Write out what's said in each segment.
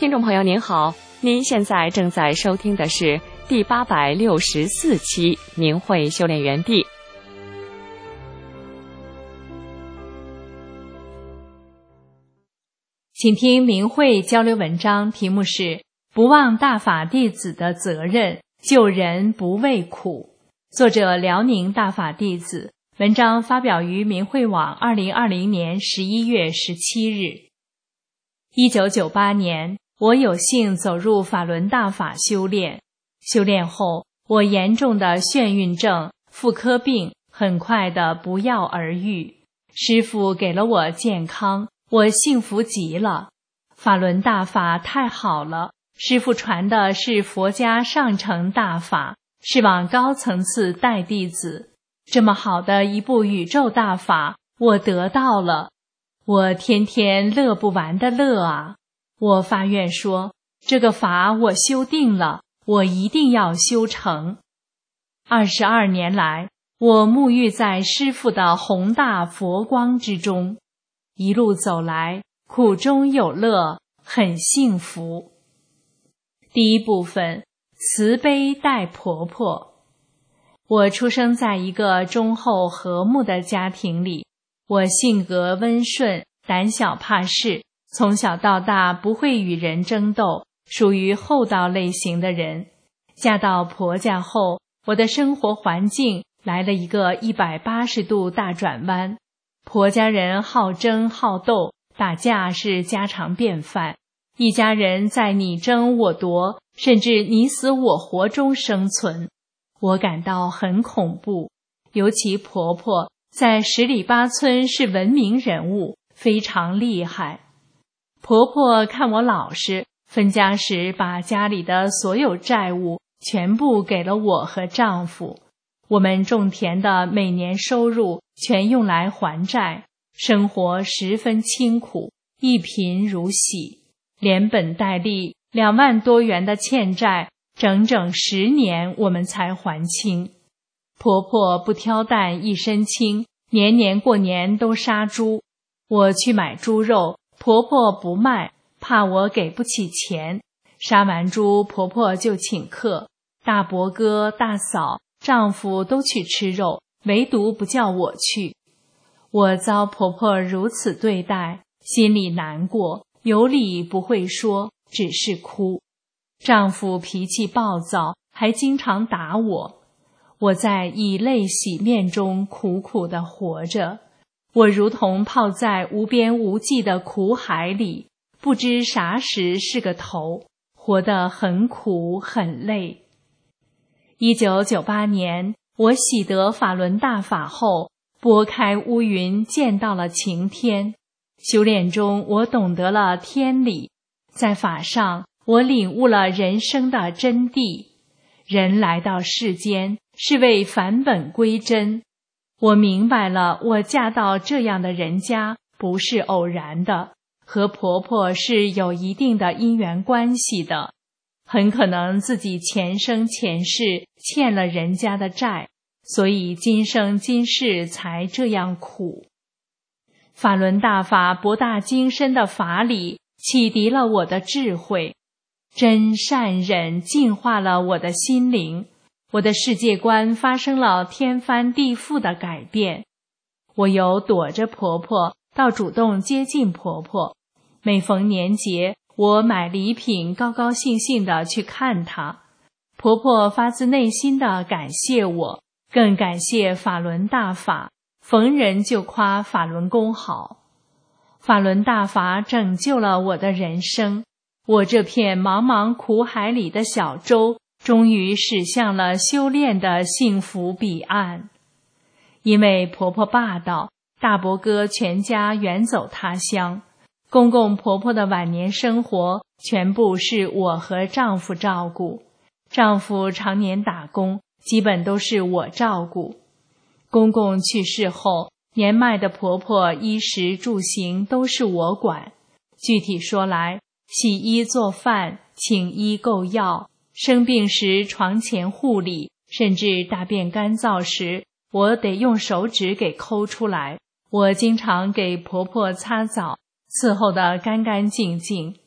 听众朋友您好，您现在正在收听的是第864期明慧修炼园地。 请听明慧交流文章，题目是不忘大法弟子的责任，救人不畏苦。作者辽宁大法弟子，文章发表于明慧网2020年11月17日。1998年，我有幸走入法轮大法修炼。修炼后，我严重的眩晕症、妇科病很快的不药而愈。师父给了我健康，我幸福极了。法轮大法太好了，师父传的是佛家上乘大法，是往高层次带弟子。这么好的一部宇宙大法，我得到了，我天天乐不完的乐啊！我发愿说，这个法我修定了，我一定要修成。22年来，我沐浴在师父的宏大佛光之中，一路走来，苦中有乐，很幸福。第一部分，慈悲待婆婆。我出生在一个忠厚和睦的家庭里，我性格温顺，胆小怕事，从小到大不会与人争斗，属于厚道类型的人。嫁到婆家后，我的生活环境来了一个180度大转弯。婆家人好争好斗，打架是家常便饭，一家人在你争我夺，甚至你死我活中生存。我感到很恐怖，尤其婆婆在10里8村是闻名人物，非常厉害。婆婆看我老实，分家时把家里的所有债务全部给了我和丈夫。我们种田的每年收入全用来还债，生活十分清苦，一贫如洗，连本带利2万多元的欠债，整整10年我们才还清。婆婆不挑担一身轻，年年过年都杀猪。我去买猪肉，婆婆不卖，怕我给不起钱。杀完猪，婆婆就请客，大伯哥、大嫂、丈夫都去吃肉，唯独不叫我去。我遭婆婆如此对待，心里难过，有理不会说，只是哭。丈夫脾气暴躁，还经常打我。我在以泪洗面中苦苦地活着，我如同泡在无边无际的苦海里，不知啥时是个头，活得很苦很累。1998年，我喜得法轮大法后，拨开乌云，见到了晴天。修炼中，我懂得了天理，在法上，我领悟了人生的真谛。人来到世间，是为返本归真。我明白了，我嫁到这样的人家不是偶然的，和婆婆是有一定的因缘关系的，很可能自己前生前世欠了人家的债，所以今生今世才这样苦。法轮大法博大精深的法理启迪了我的智慧，真善忍净化了我的心灵，我的世界观发生了天翻地覆的改变。我由躲着婆婆到主动接近婆婆，每逢年节，我买礼品，高高兴兴地去看她。婆婆发自内心地感谢我，更感谢法轮大法，逢人就夸法轮功好。法轮大法拯救了我的人生，我这片茫茫苦海里的小舟，终于驶向了修炼的幸福彼岸。因为婆婆霸道，大伯哥全家远走他乡，公公婆婆的晚年生活全部是我和丈夫照顾，丈夫常年打工，基本都是我照顾。公公去世后，年迈的婆婆衣食住行都是我管。具体说来，洗衣做饭、请医购药，生病时床前护理，甚至大便干燥时，我得用手指给抠出来。我经常给婆婆擦澡，伺候得干干净净。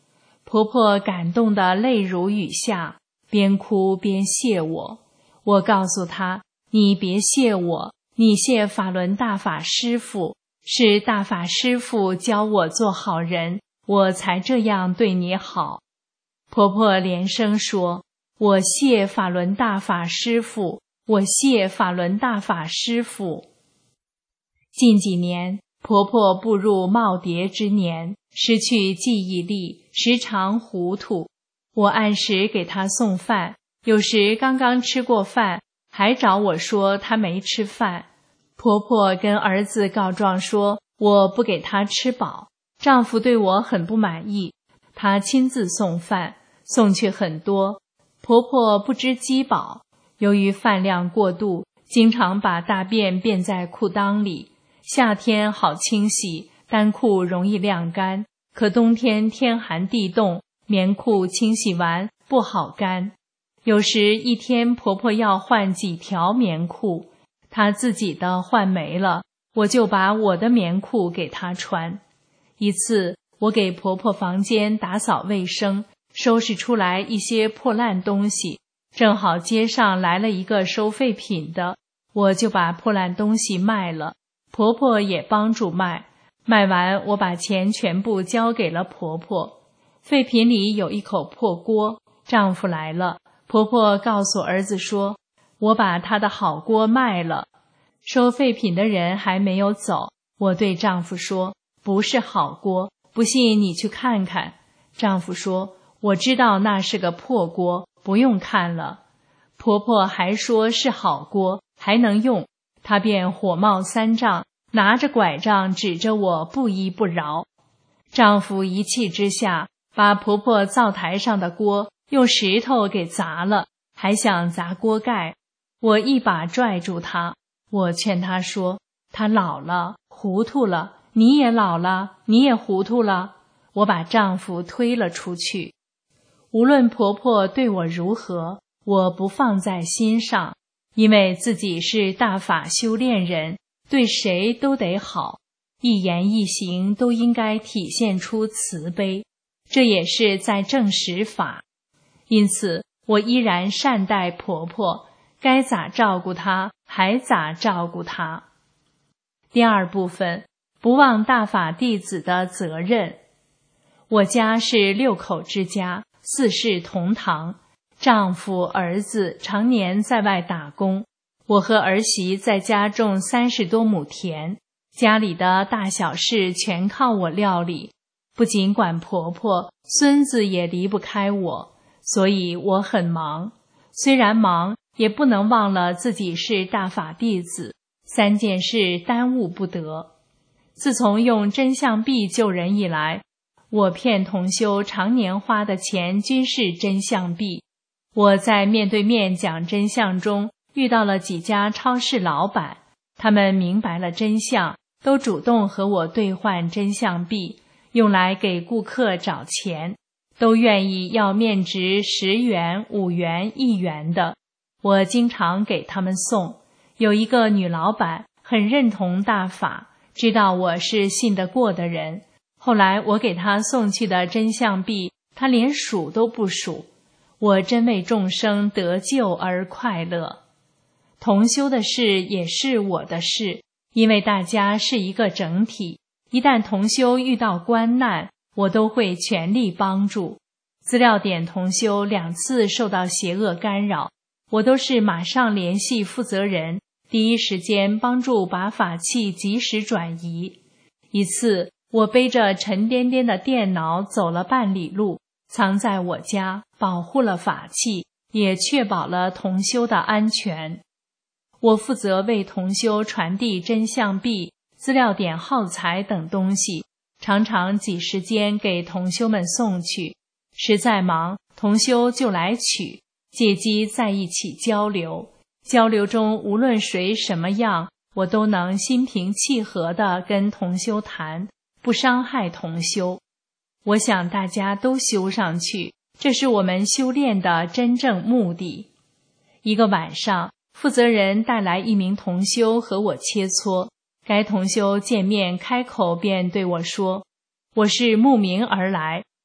婆婆感动得泪如雨下，边哭边谢我。我告诉她，你别谢我，你谢法轮大法师父，是大法师父教我做好人，我才这样对你好。婆婆连声说，我谢法轮大法师父，我谢法轮大法师父。近几年，婆婆步入耄耋之年，失去记忆力，时常糊涂。我按时给她送饭，有时刚刚吃过饭，还找我说她没吃饭。婆婆跟儿子告状说，我不给她吃饱。丈夫对我很不满意，他亲自送饭，送去很多。婆婆不知饥饱，由于饭量过度，经常把大便便在裤裆里。夏天好清洗，单裤容易晾干，可冬天天寒地冻，棉裤清洗完不好干。有时一天婆婆要换几条棉裤，她自己的换没了，我就把我的棉裤给她穿。一次我给婆婆房间打扫卫生，收拾出来一些破烂东西，正好街上来了一个收废品的，我就把破烂东西卖了，婆婆也帮助卖。卖完我把钱全部交给了婆婆。废品里有一口破锅，丈夫来了，婆婆告诉儿子说，我把她的好锅卖了。收废品的人还没有走，我对丈夫说，不是好锅，不信你去看看。丈夫说，我知道那是个破锅，不用看了。婆婆还说是好锅，还能用，她便火冒三丈，拿着拐杖指着我不依不饶。丈夫一气之下，把婆婆灶台上的锅用石头给砸了，还想砸锅盖。我一把拽住她，我劝她说，她老了，糊涂了，你也老了，你也糊涂了。我把丈夫推了出去。无论婆婆对我如何，我不放在心上，因为自己是大法修炼人，对谁都得好，一言一行都应该体现出慈悲，这也是在证实法。因此我依然善待婆婆，该咋照顾她还咋照顾她。第二部分，不忘大法弟子的责任。我家是6口之家，4世同堂，丈夫儿子常年在外打工，我和儿媳在家种30多亩田，家里的大小事全靠我料理，不仅管婆婆，孙子也离不开我，所以我很忙。虽然忙，也不能忘了自己是大法弟子，3件事耽误不得。自从用真相币救人以来，我骗同修常年花的钱均是真相币。我在面对面讲真相中遇到了几家超市老板，他们明白了真相，都主动和我兑换真相币，用来给顾客找钱，都愿意要面值10元、5元、1元的。我经常给他们送。有一个女老板很认同大法，知道我是信得过的人，后来我给她送去的真相币，她连数都不数。我真为众生得救而快乐。同修的事也是我的事，因为大家是一个整体，一旦同修遇到关难，我都会全力帮助。资料点同修2次受到邪恶干扰，我都是马上联系负责人，第一时间帮助把法器及时转移。一次我背着沉甸甸的电脑走了半里路，藏在我家，保护了法器，也确保了同修的安全。我负责为同修传递真相币、资料点耗材等东西，常常挤时间给同修们送去。实在忙，同修就来取，借机在一起交流。交流中无论谁什么样，我都能心平气和地跟同修谈，不伤害同修。我想大家都修上去，这是我们修炼的真正目的。一个晚上，负责人带来一名同修和我切磋，该同修见面开口便对我说，我是慕名而来，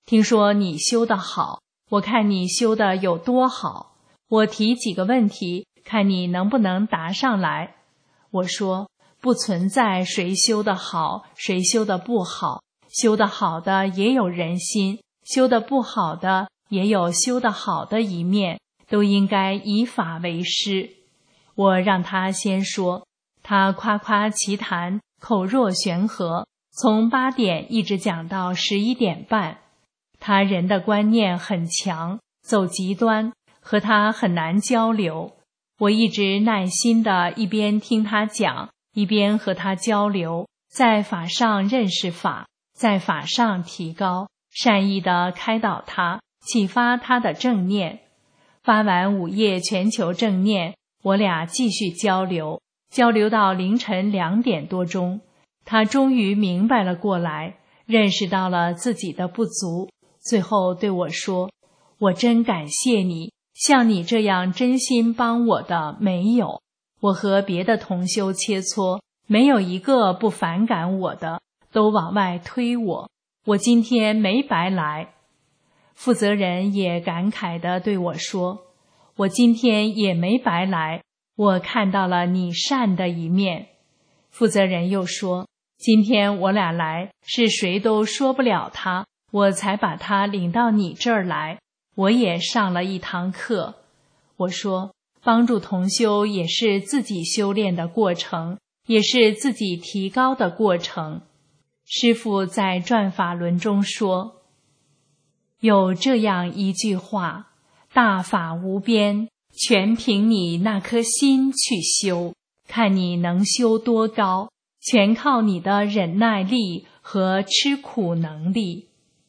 听说你修得好，我看你修得有多好，我提几个问题，看你能不能答上来。我说，不存在谁修得好，谁修得不好，修得好的也有人心，修得不好的也有修得好的一面，都应该以法为师。我让他先说，他夸夸其谈，口若悬河，从8点一直讲到11点半。他人的观念很强，走极端，和他很难交流。我一直耐心地一边听他讲，一边和他交流，在法上认识法，在法上提高，善意地开导他，启发他的正念。发完午夜全球正念，我俩继续交流，交流到凌晨2点多钟，他终于明白了过来，认识到了自己的不足，最后对我说，我真感谢你，像你这样真心帮我的没有，我和别的同修切磋，没有一个不反感我的，都往外推我，我今天没白来。负责人也感慨地对我说，我今天也没白来，我看到了你善的一面。负责人又说，今天我俩来，是谁都说不了他，我才把他领到你这儿来，我也上了一堂课。我说，帮助同修也是自己修炼的过程，也是自己提高的过程。师父在转法轮中说，有这样一句话，大法无边，全凭你那颗心去修，看你能修多高，全靠你的忍耐力和吃苦能力。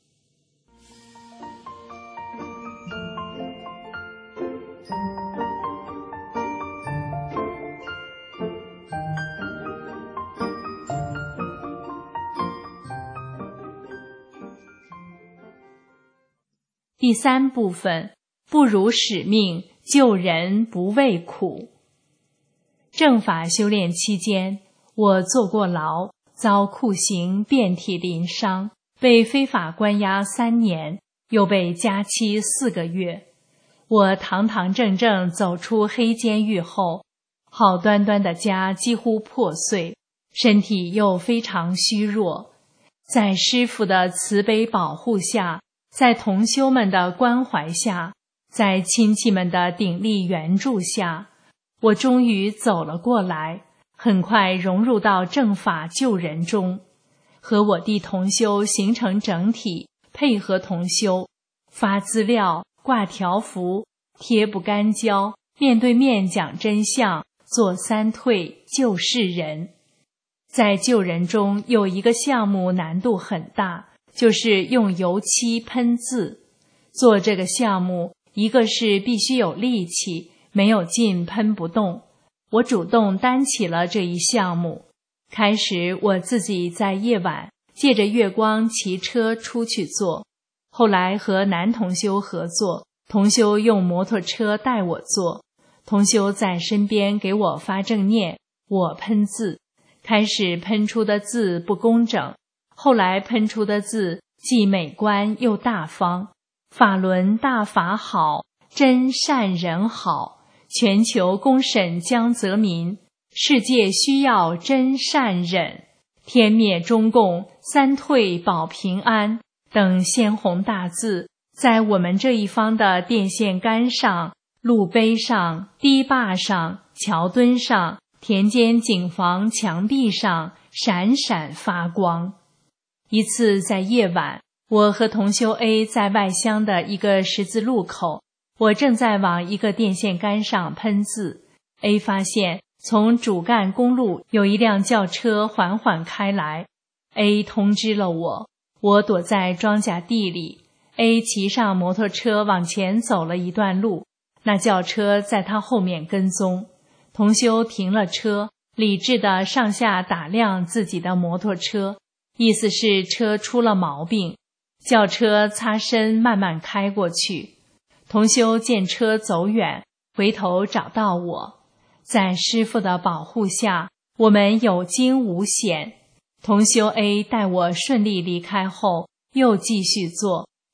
第3部分，不辱使命，救人不畏苦。正法修炼期间，我坐过牢，遭酷刑，遍体鳞伤，被非法关押3年，又被加期4个月。我堂堂正正走出黑监狱后，好端端的家几乎破碎，身体又非常虚弱。在师父的慈悲保护下，在同修们的关怀下，在亲戚们的鼎力援助下，我终于走了过来，很快融入到正法救人中，和我弟同修形成整体，配合同修，发资料，挂条幅，贴不干胶，面对面讲真相，做3退，救世人。在救人中有一个项目难度很大，就是用油漆喷字。做这个项目，一个是必须有力气，没有劲喷不动。我主动担起了这一项目。开始我自己在夜晚借着月光骑车出去做，后来和男同修合作，同修用摩托车带我做，同修在身边给我发正念，我喷字。开始喷出的字不工整，后来喷出的字既美观又大方。法轮大法好，真善人好，全球公审江泽民，世界需要真善忍，天灭中共，3退保平安等鲜红大字，在我们这一方的电线杆上、路碑上、堤坝上、桥墩上、田间井房墙壁上闪闪发光。一次在夜晚，我和同修 A 在外乡的一个十字路口，我正在往一个电线杆上喷字。A 发现从主干公路有一辆轿车缓缓开来， A 通知了我，我躲在庄稼地里。 A 骑上摩托车往前走了一段路，那轿车在他后面跟踪。同修停了车，理智地上下打量自己的摩托车，意思是车出了毛病。轿车擦身慢慢开过去，同修见车走远，回头找到我。在师父的保护下，我们有惊无险。同修 A 带我顺利离开后，又继续做，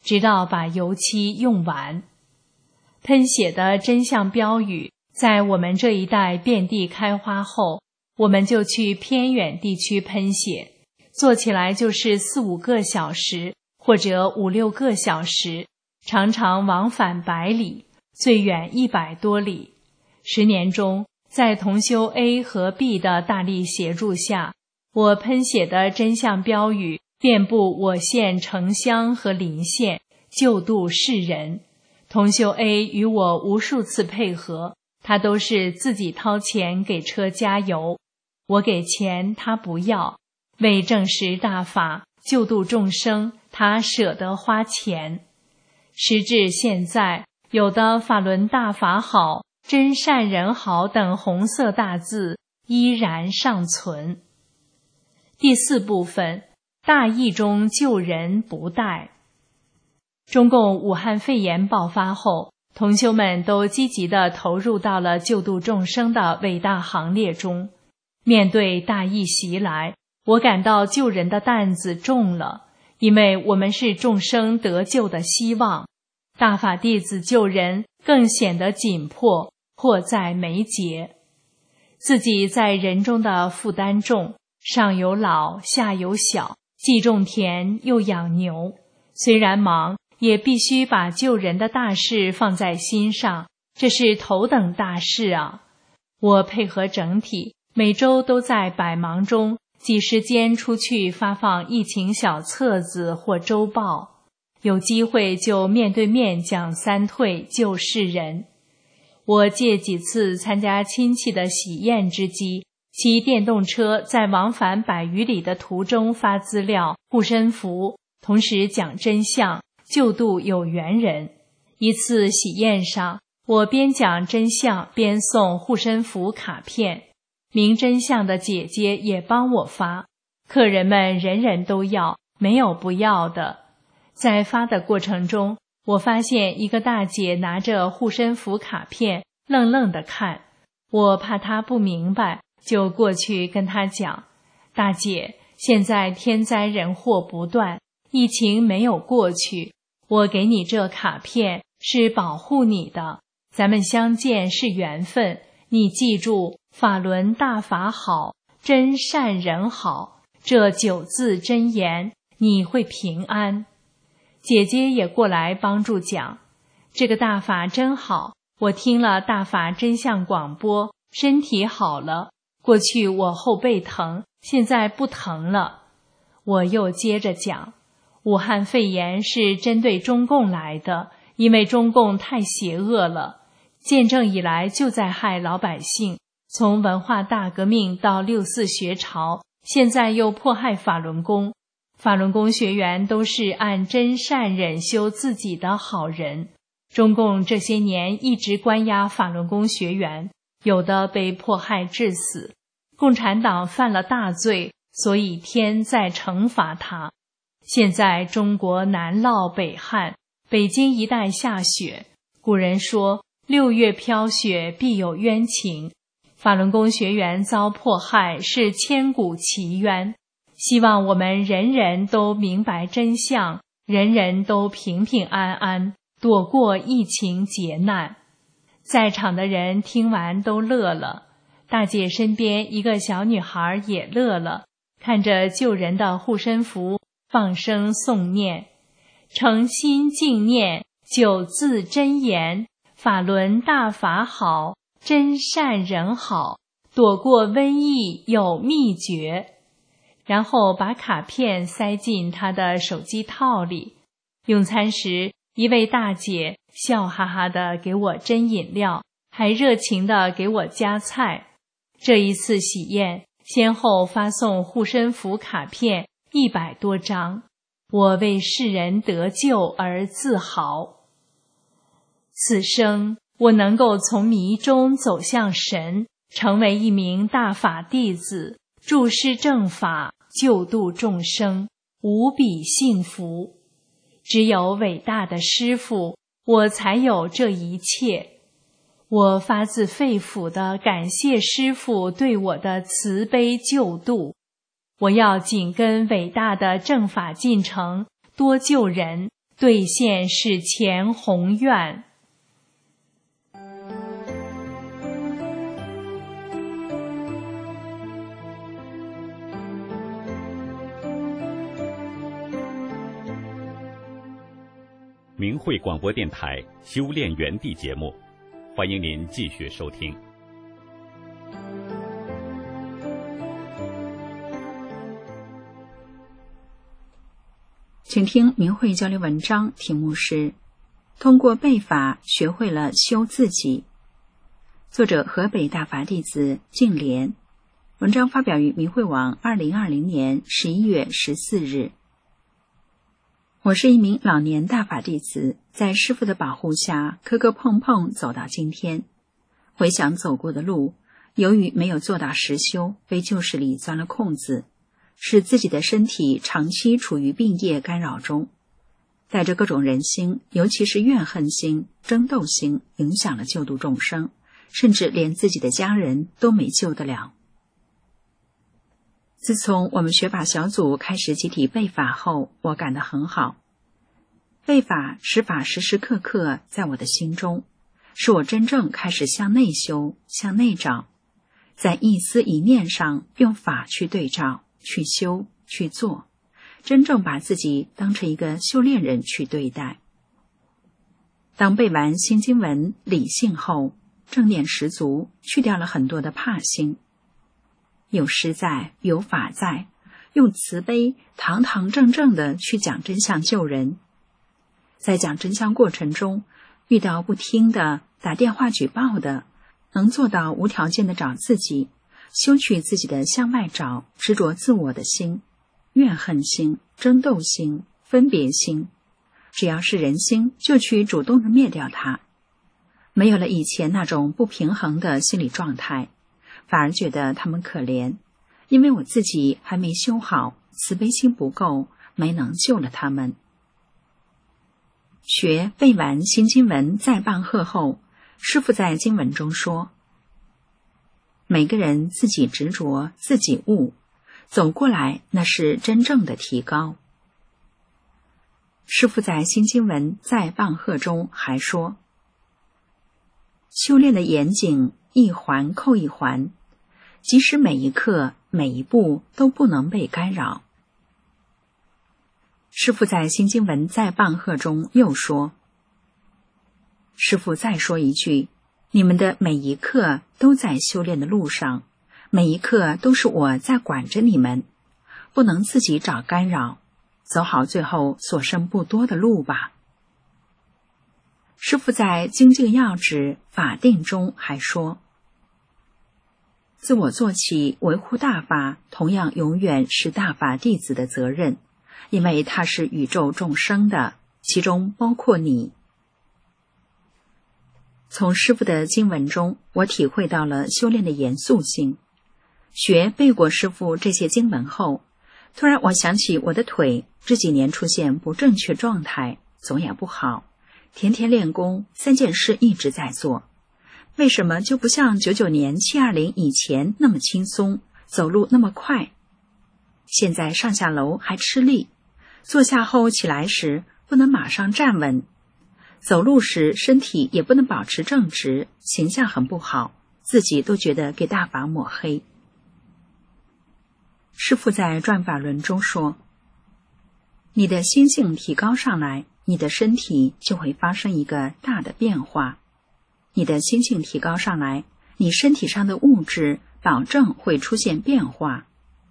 直到把油漆用完。喷血的真相标语在我们这一带遍地开花后，我们就去偏远地区喷血，做起来就是4、5个小时，或者5、6个小时，常常往返100里，最远100多里。10年中，在同修 A 和 B 的大力协助下，我喷血的真相标语遍布我县城乡和邻县，救度世人。同修 A 与我无数次配合，他都是自己掏钱给车加油，我给钱他不要，为证实大法救度众生，他舍得花钱。时至现在，有的法轮大法好、真善人好等红色大字依然尚存。第4部分，大义中救人不怠。中共武汉肺炎爆发后，同修们都积极地投入到了救度众生的伟大行列中。面对大疫袭来，我感到救人的担子重了，因为我们是众生得救的希望。大法弟子救人更显得紧迫，迫在眉睫。自己在人中的负担重，上有老，下有小，既种田又养牛，虽然忙，也必须把救人的大事放在心上，这是头等大事啊！我配合整体，每周都在百忙中挤时间出去发放疫情小册子或周报，有机会就面对面讲三退救世人。我借几次参加亲戚的喜宴之机，骑电动车在往返100余里的途中发资料、护身符，同时讲真相，救度有缘人。一次喜宴上，我边讲真相边送护身符卡片，明真相的姐姐也帮我发，客人们人人都要，没有不要的。在发的过程中，我发现一个大姐拿着护身符卡片愣愣地看，我怕她不明白，就过去跟她讲，大姐，现在天灾人祸不断，疫情没有过去，我给你这卡片是保护你的，咱们相见是缘分，你记住法轮大法好，真善人好，这9字真言，你会平安。姐姐也过来帮助讲，这个大法真好，我听了大法真相广播，身体好了，过去我后背疼，现在不疼了。我又接着讲，武汉肺炎是针对中共来的，因为中共太邪恶了，建政以来就在害老百姓，从文化大革命到6·4学潮，现在又迫害法轮功。法轮功学员都是按真善忍修自己的好人，中共这些年一直关押法轮功学员，有的被迫害致死。共产党犯了大罪，所以天在惩罚他。现在中国南涝北旱，北京一带下雪，古人说6月飘雪必有冤情，法轮功学员遭迫害是千古奇冤。希望我们人人都明白真相，人人都平平安安，躲过疫情劫难。在场的人听完都乐了，大姐身边一个小女孩也乐了，看着救人的护身符，放声诵念，诚心敬念9字真言，法轮大法好，真善人好，躲过瘟疫有秘诀。然后把卡片塞进他的手机套里。用餐时，一位大姐笑哈哈地给我斟饮料，还热情地给我夹菜。这一次喜宴，先后发送护身符卡片100多张，我为世人得救而自豪。此生我能够从迷中走向神，成为一名大法弟子，注释正法，救度众生，无比幸福。只有伟大的师父，我才有这一切。我发自肺腑地感谢师父对我的慈悲救度。我要紧跟伟大的正法进程，多救人， 兑现是前宏愿。 明慧广播电台修炼园地节目，欢迎您继续收听。 请听明慧交流文章，题目是通过背法学会了修自己。作者河北大法弟子净莲，文章发表于明慧网2020年11月14日。我是一名老年大法弟子，在师父的保护下磕磕碰碰走到今天。回想走过的路，由于没有做到实修，被旧事里钻了空子，使自己的身体长期处于病业干扰中，带着各种人心，尤其是怨恨心、争斗心，影响了救度众生，甚至连自己的家人都没救得了。自从我们学法小组开始集体背法后，我感得很好。背法使法时时刻刻在我的心中，使我真正开始向内修、向内找，在一思一念上用法去对照、去修、去做，真正把自己当成一个修炼人去对待。当背完心经文理性后，正念十足，去掉了很多的怕心。有师在，有法在，用慈悲堂堂正正的去讲真相救人。在讲真相过程中，遇到不听的、打电话举报的，能做到无条件的找自己，修去自己的向外找、执着自我的心、怨恨心、争斗心、分别心，只要是人心，就去主动的灭掉它。没有了以前那种不平衡的心理状态，反而觉得他们可怜，因为我自己还没修好，慈悲心不够，没能救了他们。学背完心经文再棒喝后，师父在经文中说，每个人自己执着，自己悟，走过来那是真正的提高。师父在心经文再棒喝中还说，修炼的严谨一环扣一环，即使每一刻每一步都不能被干扰。师父在心经文在棒喝中又说，师父再说一句，你们的每一刻都在修炼的路上，每一刻都是我在管着你们，不能自己找干扰，走好最后所剩不多的路吧。师父在精进要旨法定中还说，自我做起维护大法，同样永远是大法弟子的责任，因为它是宇宙众生的，其中包括你。从师父的经文中，我体会到了修炼的严肃性。学背过师父这些经文后，突然我想起我的腿这几年出现不正确状态，总也不好，天天练功，3件事一直在做，为什么就不像99年720以前那么轻松，走路那么快？现在上下楼还吃力，坐下后起来时不能马上站稳，走路时身体也不能保持正直，形象很不好，自己都觉得给大法抹黑。师父在转法轮中说，你的心性提高上来，你的身体就会发生一个大的变化。你的心性提高上来，你身体上的物质保证会出现变化。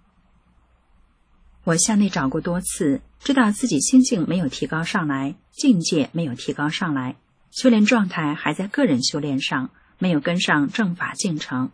我向内找过多次，知道自己心境没有提高上来，境界没有提高上来，修炼状态还在个人修炼上，没有跟上正法进程。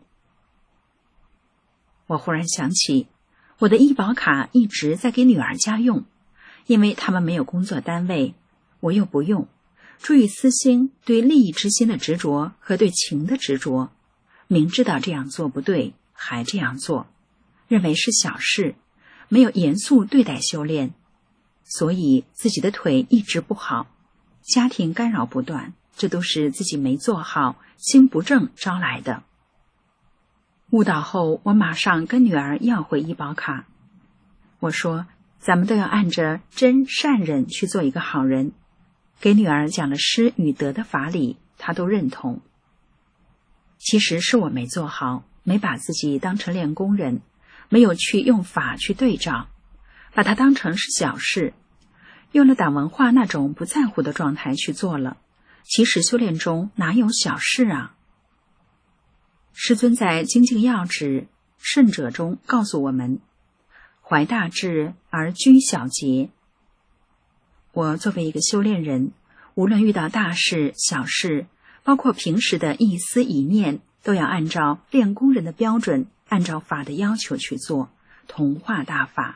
我忽然想起，我的医保卡一直在给女儿家用，因为他们没有工作单位，我又不用，出于私心，对利益之心的执着和对情的执着，明知道这样做不对，还这样做，认为是小事，没有严肃对待修炼，所以自己的腿一直不好，家庭干扰不断，这都是自己没做好，心不正招来的。悟道后，我马上跟女儿要回医保卡。我说，咱们都要按着真善忍去做一个好人， 给女儿讲了失与得的法理，她都认同。其实是我没做好，没把自己当成练功人，没有去用法去对照，把它当成是小事，用了党文化那种不在乎的状态去做了。其实修炼中哪有小事啊？师尊在精进要旨圣者中告诉我们，怀大志而居小节。我作为一个修炼人，无论遇到大事小事，包括平时的一丝一念，都要按照练功人的标准，按照法的要求去做，同化大法。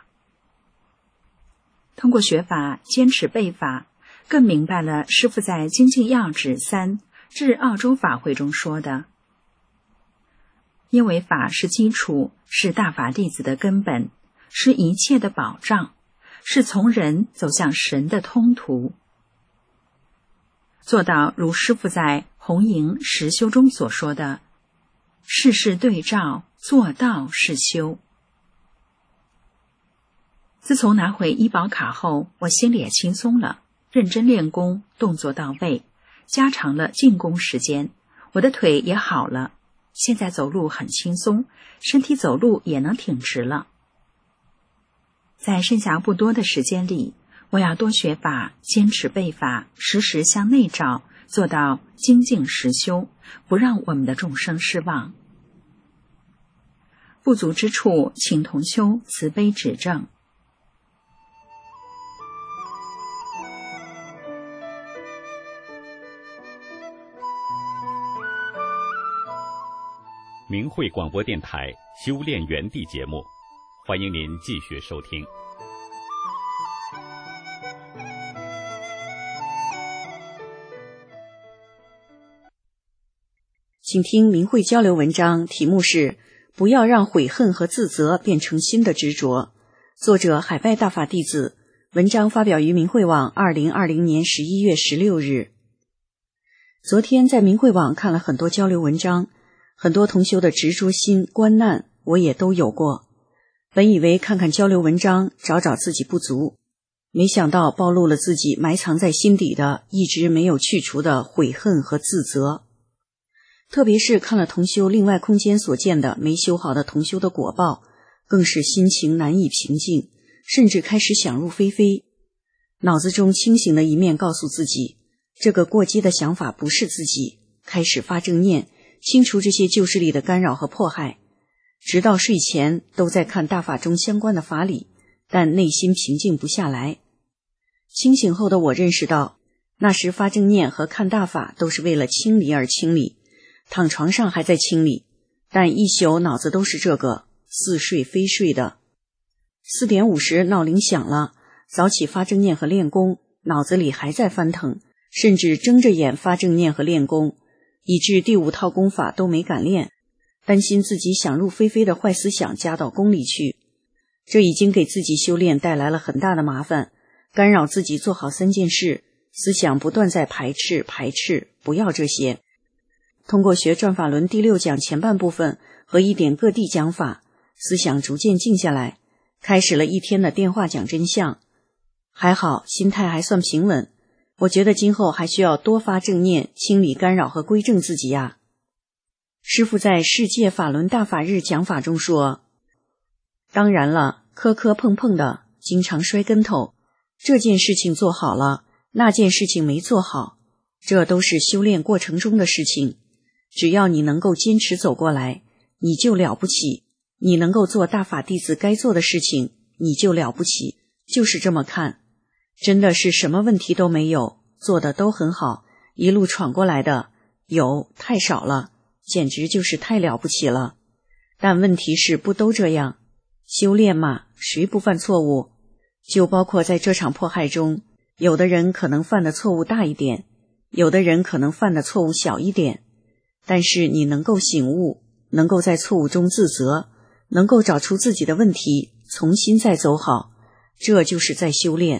通过学法，坚持背法，更明白了师父在精进要旨3至澳洲法会中说的，因为法是基础，是大法弟子的根本，是一切的保障，是从人走向神的通途。做到如师父在红营实修中所说的，事事对照，做到是修。自从拿回医保卡后，我心里也轻松了，认真练功，动作到位，加长了进攻时间，我的腿也好了，现在走路很轻松，身体走路也能挺直了。在剩下不多的时间里，我要多学法，坚持背法，时时向内照，做到精进实修，不让我们的众生失望。不足之处，请同修慈悲指正。 明慧广播电台修炼园地节目，欢迎您继续收听。 请听明慧交流文章，题目是不要让悔恨和自责变成新的执着，作者海外大法弟子，文章发表于明慧网2020年11月16日。昨天在明慧网看了很多交流文章，很多同修的执着心观难我也都有过，本以为看看交流文章找找自己不足，没想到暴露了自己埋藏在心底的一直没有去除的悔恨和自责。特别是看了同修另外空间所见的没修好的同修的果报，更是心情难以平静，甚至开始想入非非。脑子中清醒的一面告诉自己，这个过激的想法不是自己，开始发正念，清除这些旧势力的干扰和迫害。直到睡前都在看大法中相关的法理，但内心平静不下来。清醒后的我认识到，那时发正念和看大法都是为了清理而清理，躺床上还在清理，但一宿脑子都是这个，似睡非睡的。4点50闹铃响了，早起发正念和练功，脑子里还在翻腾，甚至睁着眼发正念和练功，以致第5套功法都没敢练，担心自己想入非非的坏思想加到功里去。这已经给自己修炼带来了很大的麻烦，干扰自己做好3件事，思想不断在排斥，不要这些。通过学转法轮第6讲前半部分和1点各地讲法，思想逐渐静下来，开始了1天的电话讲真相。还好心态还算平稳，我觉得今后还需要多发正念，清理干扰和归正自己呀。师父在世界法轮大法日讲法中说，当然了，磕磕碰碰的，经常摔跟头，这件事情做好了，那件事情没做好，这都是修炼过程中的事情。只要你能够坚持走过来，你就了不起，你能够做大法弟子该做的事情，你就了不起，就是这么看。真的是什么问题都没有，做的都很好，一路闯过来的有太少了，简直就是太了不起了。但问题是不都这样？修炼嘛，谁不犯错误？就包括在这场迫害中，有的人可能犯的错误大一点，有的人可能犯的错误小一点，但是你能够醒悟，能够在错误中自责，能够找出自己的问题，重新再走好，这就是在修炼。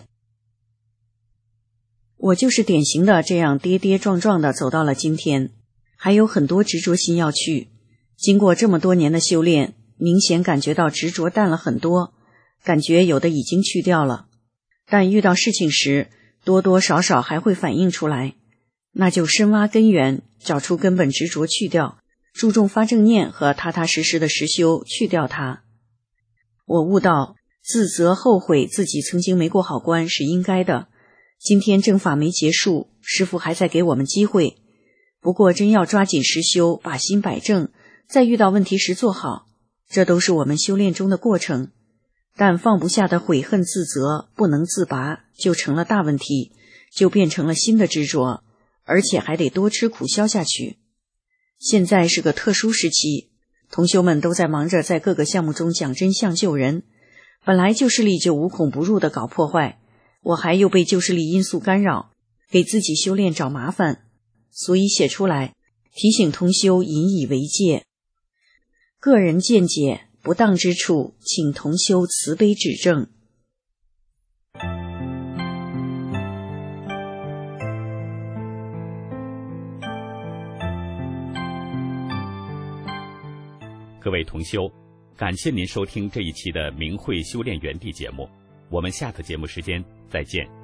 我就是典型的这样跌跌撞撞的走到了今天，还有很多执着心要去。经过这么多年的修炼，明显感觉到执着淡了很多，感觉有的已经去掉了。但遇到事情时， 多多少少还会反映出来，那就深挖根源，找出根本执着去掉，注重发正念和踏踏实实的实修去掉它。我悟到自责后悔自己曾经没过好关是应该的，今天正法没结束，师父还在给我们机会，不过真要抓紧实修，把心摆正，在遇到问题时做好，这都是我们修炼中的过程。但放不下的悔恨自责不能自拔，就成了大问题，就变成了新的执着，而且还得多吃苦消下去。现在是个特殊时期，同修们都在忙着在各个项目中讲真相救人，本来旧势力就无孔不入地搞破坏，我还又被旧势力因素干扰，给自己修炼找麻烦，所以写出来提醒同修引以为戒。个人见解不当之处，请同修慈悲指正。 各位同修，感谢您收听这一期的明慧修炼园地节目，我们下次节目时间再见。